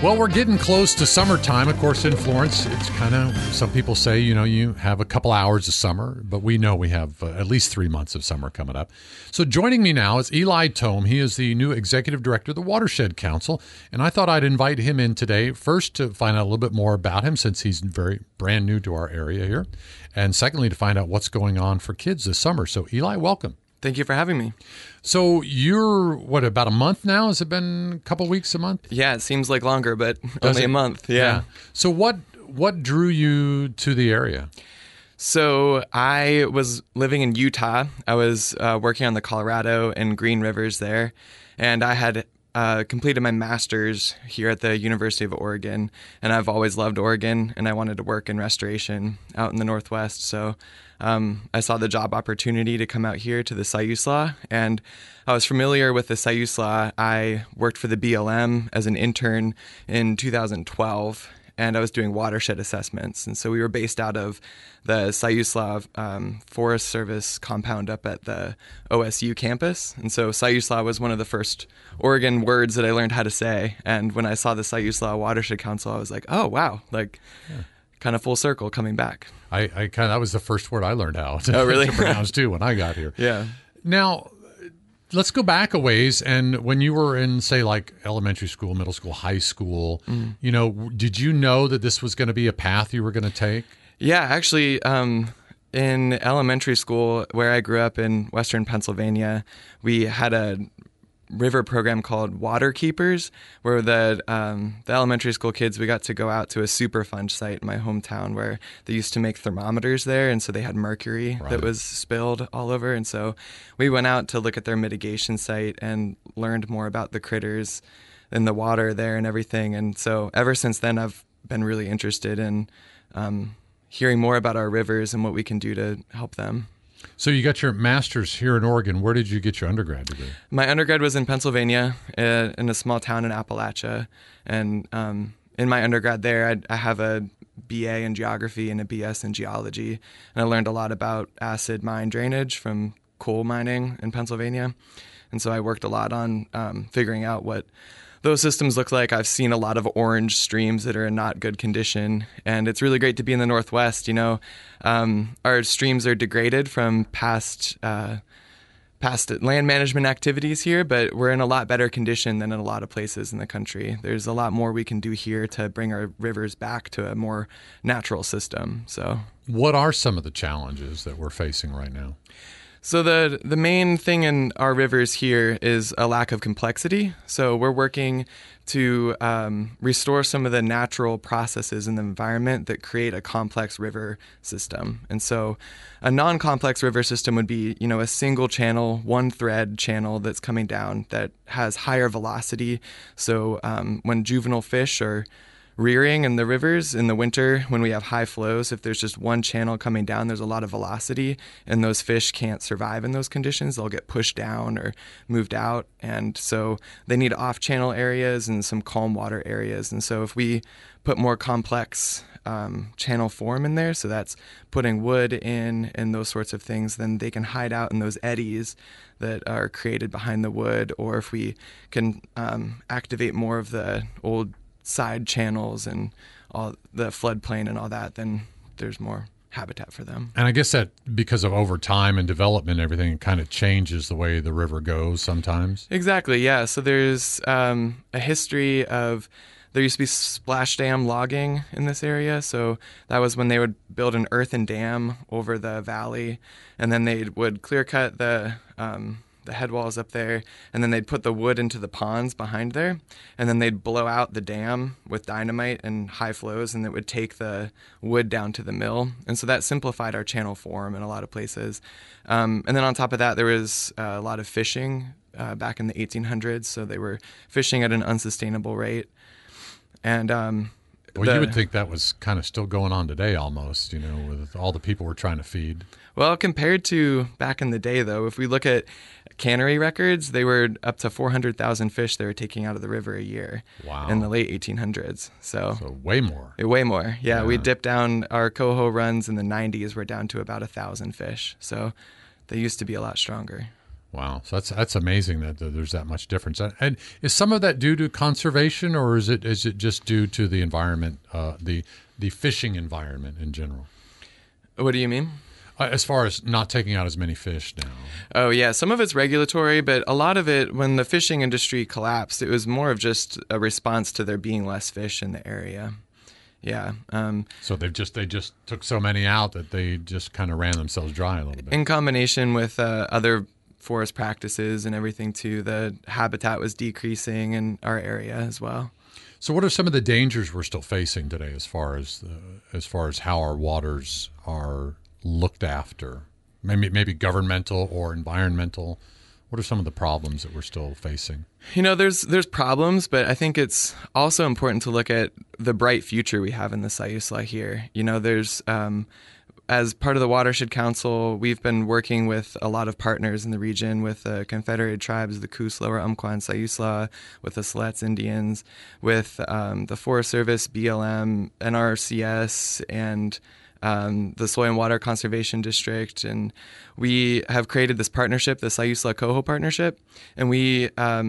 Well, we're getting close to summertime. Of course, in Florence, it's kind of, some people say, you have a couple hours of summer, but we know we have at least 3 months of summer coming up. So joining me now is Eli Tome. He is the new executive director of the Watershed Council, and I thought I'd invite him in today, first to find out a little bit more about him since he's very brand new to our area here, and secondly, to find out what's going on for kids this summer. So Eli, welcome. Thank you for having me. So you're, about a month now? Has it been a couple weeks, a month? Yeah, it seems like longer, but only a month. Yeah. So what drew you to the area? So I was living in Utah. I was working on the Colorado and Green Rivers there, and I had completed my master's here at the University of Oregon, and I've always loved Oregon, and I wanted to work in restoration out in the Northwest. So I saw the job opportunity to come out here to the Siuslaw, and I was familiar with the Siuslaw. I worked for the BLM as an intern in 2012, and I was doing watershed assessments. And so we were based out of the Siuslaw Forest Service compound up at the OSU campus. And so Siuslaw was one of the first Oregon words that I learned how to say. And when I saw the Siuslaw Watershed Council, I was like, oh, wow, kind of full circle coming back. That was the first word I learned how to, really? to pronounce too when I got here. Yeah. Now, let's go back a ways. And when you were in, say, like elementary school, middle school, high school, did you know that this was going to be a path you were going to take? Yeah, actually, in elementary school, where I grew up in Western Pennsylvania, we had a river program called Water Keepers, where the elementary school kids, we got to go out to a Superfund site in my hometown where they used to make thermometers there, and so they had mercury that was spilled all over, and so we went out to look at their mitigation site and learned more about the critters in the water there and everything. And so ever since then, I've been really interested in hearing more about our rivers and what we can do to help them. So you got your master's here in Oregon. Where did you get your undergrad degree? My undergrad was in Pennsylvania, in a small town in Appalachia. And in my undergrad there, I have a BA in geography and a BS in geology. And I learned a lot about acid mine drainage from coal mining in Pennsylvania. And so I worked a lot on figuring out what those systems look like. I've seen a lot of orange streams that are in not good condition, and it's really great to be in the Northwest. Our streams are degraded from past land management activities here, but we're in a lot better condition than in a lot of places in the country. There's a lot more we can do here to bring our rivers back to a more natural system. So, what are some of the challenges that we're facing right now? So the main thing in our rivers here is a lack of complexity. So we're working to restore some of the natural processes in the environment that create a complex river system. And so a non-complex river system would be, a single channel, one thread channel that's coming down that has higher velocity. So when juvenile fish are rearing in the rivers in the winter, when we have high flows, if there's just one channel coming down, there's a lot of velocity, and those fish can't survive in those conditions. They'll get pushed down or moved out, and so they need off-channel areas and some calm water areas. And so if we put more complex channel form in there, so that's putting wood in and those sorts of things, then they can hide out in those eddies that are created behind the wood. Or if we can activate more of the old side channels and all the floodplain and all that, then there's more habitat for them. And I guess that because of over time and development and everything, it kind of changes the way the river goes sometimes. Exactly, yeah. So there's a history of, there used to be splash dam logging in this area. So that was when they would build an earthen dam over the valley, and then they would clear cut the head walls up there, and then they'd put the wood into the ponds behind there, and then they'd blow out the dam with dynamite and high flows, and it would take the wood down to the mill. And so that simplified our channel form in a lot of places. And then on top of that, there was a lot of fishing back in the 1800s, so they were fishing at an unsustainable rate. And you would think that was kind of still going on today almost, with all the people we're trying to feed. Well, compared to back in the day, though, if we look at cannery records, they were up to 400,000 fish they were taking out of the river a year. Wow. In the late 1800s. So way more. Way more. Yeah, we dipped down, our coho runs in the 90s were down to about 1,000 fish. So they used to be a lot stronger. Wow, so that's amazing that there's that much difference. And is some of that due to conservation, or is it just due to the environment, the fishing environment in general? What do you mean? As far as not taking out as many fish now. Oh, yeah. Some of it's regulatory, but a lot of it, when the fishing industry collapsed, it was more of just a response to there being less fish in the area. Yeah. So they just took so many out that they just kind of ran themselves dry a little bit. In combination with other forest practices and everything, too, the habitat was decreasing in our area as well. So what are some of the dangers we're still facing today as far as how our waters are looked after? Maybe governmental or environmental. What are some of the problems that we're still facing? There's problems, but I think it's also important to look at the bright future we have in the Siuslaw here. There's as part of the Watershed Council, we've been working with a lot of partners in the region, with the Confederated Tribes, the Coos, Lower Umpqua, and Siuslaw, with the Siletz Indians, with the Forest Service, BLM, NRCS, and the Soil and Water Conservation District. And we have created this partnership, the Siuslaw Coho Partnership. And we,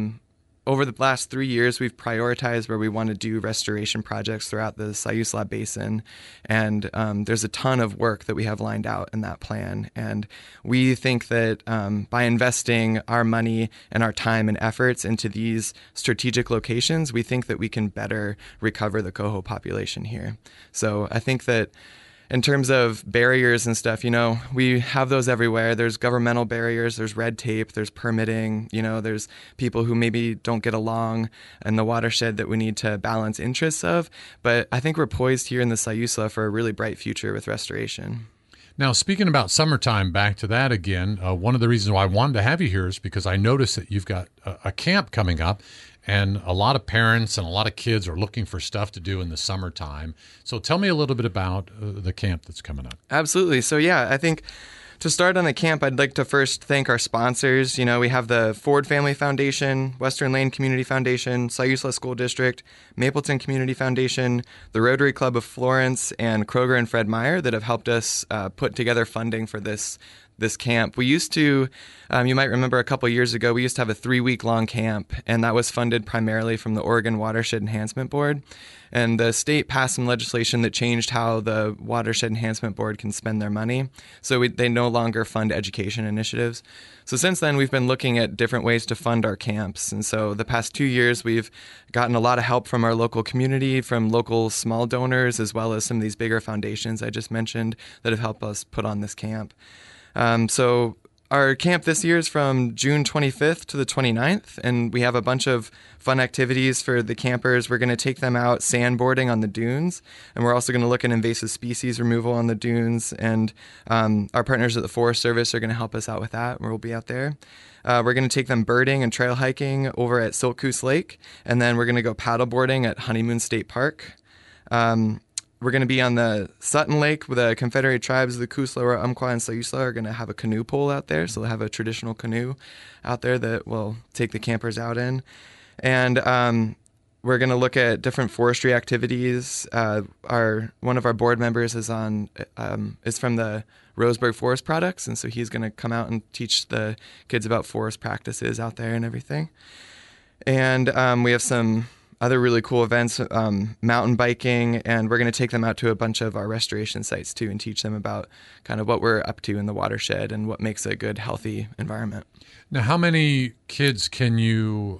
over the last 3 years, we've prioritized where we want to do restoration projects throughout the Siuslaw Basin. And there's a ton of work that we have lined out in that plan. And we think that by investing our money and our time and efforts into these strategic locations, we think that we can better recover the coho population here. So I think that in terms of barriers and stuff, we have those everywhere. There's governmental barriers, there's red tape, there's permitting, there's people who maybe don't get along in the watershed that we need to balance interests of. But I think we're poised here in the Siuslaw for a really bright future with restoration. Now, speaking about summertime, back to that again, one of the reasons why I wanted to have you here is because I noticed that you've got a camp coming up, and a lot of parents and a lot of kids are looking for stuff to do in the summertime. So tell me a little bit about the camp that's coming up. Absolutely. So, I think to start on the camp, I'd like to first thank our sponsors. We have the Ford Family Foundation, Western Lane Community Foundation, Siuslaw School District, Mapleton Community Foundation, the Rotary Club of Florence, and Kroger and Fred Meyer that have helped us put together funding for this camp. We used to, you might remember a couple years ago, we used to have a 3-week-long camp, and that was funded primarily from the Oregon Watershed Enhancement Board. And the state passed some legislation that changed how the Watershed Enhancement Board can spend their money. So they no longer fund education initiatives. So since then, we've been looking at different ways to fund our camps. And so the past 2 years, we've gotten a lot of help from our local community, from local small donors, as well as some of these bigger foundations I just mentioned that have helped us put on this camp. So our camp this year is from June 25th to the 29th, and we have a bunch of fun activities for the campers. We're going to take them out sandboarding on the dunes, and we're also going to look at invasive species removal on the dunes, and our partners at the Forest Service are going to help us out with that, and we'll be out there. We're going to take them birding and trail hiking over at Siltcoos Lake, and then we're going to go paddleboarding at Honeymoon State Park. We're going to be on the Sutton Lake with the Confederated Tribes, the Coos, Lower Umpqua, and Siuslaw are going to have a canoe pull out there. So they'll have a traditional canoe out there that will take the campers out in. And we're going to look at different forestry activities. One of our board members is from the Roseburg Forest Products, and so he's going to come out and teach the kids about forest practices out there and everything. And we have some other really cool events, mountain biking, and we're going to take them out to a bunch of our restoration sites too and teach them about kind of what we're up to in the watershed and what makes a good, healthy environment. Now, how many kids can you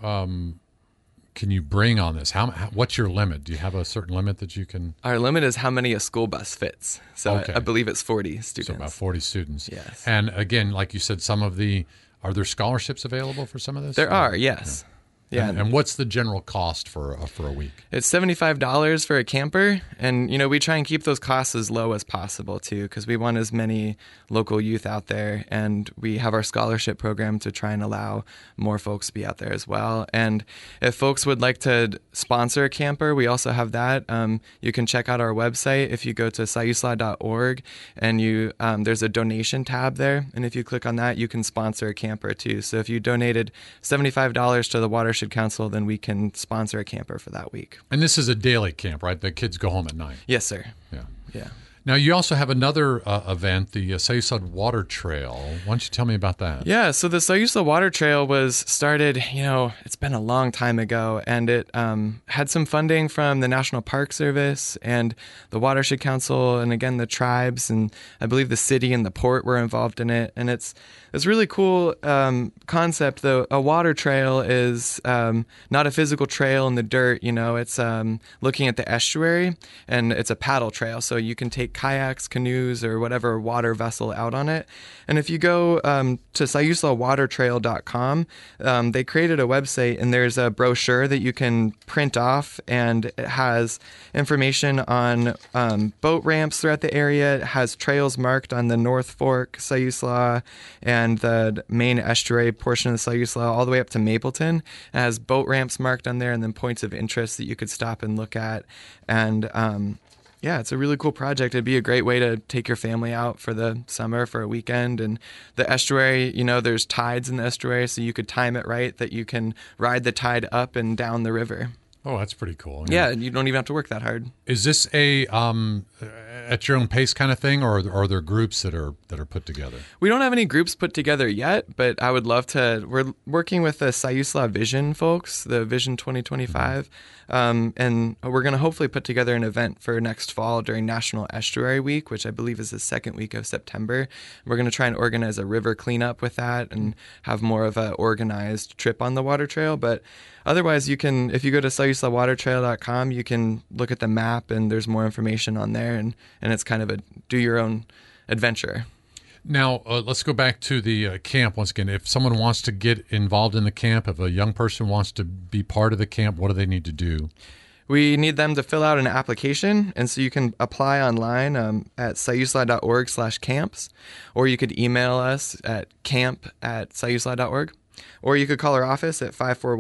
bring on this? What's your limit? Do you have a certain limit that you can? Our limit is how many a school bus fits. So okay. I believe it's 40 students. So about 40 students. Yes. And again, like you said, are there scholarships available for some of this? There are, yes. Yeah. Yeah. And what's the general cost for a week? It's $75 for a camper. And, we try and keep those costs as low as possible, too, because we want as many local youth out there. And we have our scholarship program to try and allow more folks to be out there as well. And if folks would like to sponsor a camper, we also have that. You can check out our website if you go to siuslaw.org, and there's a donation tab there. And if you click on that, you can sponsor a camper, too. So if you donated $75 to the Watershed Council, then we can sponsor a camper for that week. And this is a daily camp, right? The kids go home at night. Yes, sir. Yeah. Yeah. Now, you also have another event, the Sayusla Water Trail. Why don't you tell me about that? Yeah, so the Sayusla Water Trail was started, it's been a long time ago, and it had some funding from the National Park Service and the Watershed Council, and again, the tribes, and I believe the city and the port were involved in it. And it's really cool concept, though. A water trail is not a physical trail in the dirt, it's looking at the estuary, and it's a paddle trail, so you can take kayaks, canoes, or whatever water vessel out on it. And if you go to SayuslaWaterTrail.com, they created a website, and there's a brochure that you can print off, and it has information on boat ramps throughout the area. It has trails marked on the North Fork, Sayusla, and the main estuary portion of the Sayusla, all the way up to Mapleton. It has boat ramps marked on there, and then points of interest that you could stop and look at. And yeah, it's a really cool project. It'd be a great way to take your family out for the summer for a weekend. And the estuary, there's tides in the estuary, so you could time it right that you can ride the tide up and down the river. Oh, that's pretty cool. Yeah, and you don't even have to work that hard. Is this a at your own pace kind of thing, or are there groups that are put together? We don't have any groups put together yet, but I would love to. We're working with the Sayusla Vision folks, the Vision 2025, and we're going to hopefully put together an event for next fall during National Estuary Week, which I believe is the second week of September. We're going to try and organize a river cleanup with that and have more of an organized trip on the water trail. But otherwise, you can, if you go to SayuslaWaterTrail.com, you can look at the map, and there's more information on there, and it's kind of a do-your-own adventure. Now, let's go back to the camp once again. If someone wants to get involved in the camp, if a young person wants to be part of the camp, what do they need to do? We need them to fill out an application, and so you can apply online at sayusla.org/camps, or you could email us at camp@sayusla.org. Or you could call our office at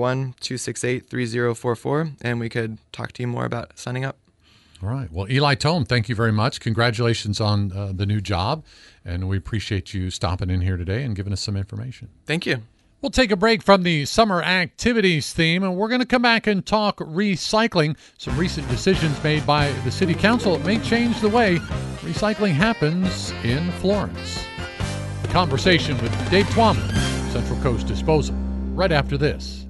541-268-3044, and we could talk to you more about signing up. All right. Well, Eli Tome, thank you very much. Congratulations on the new job, and we appreciate you stopping in here today and giving us some information. Thank you. We'll take a break from the summer activities theme, and we're going to come back and talk recycling. Some recent decisions made by the City Council may change the way recycling happens in Florence. The conversation with Dave Twombly, Central Coast Disposal, right after this.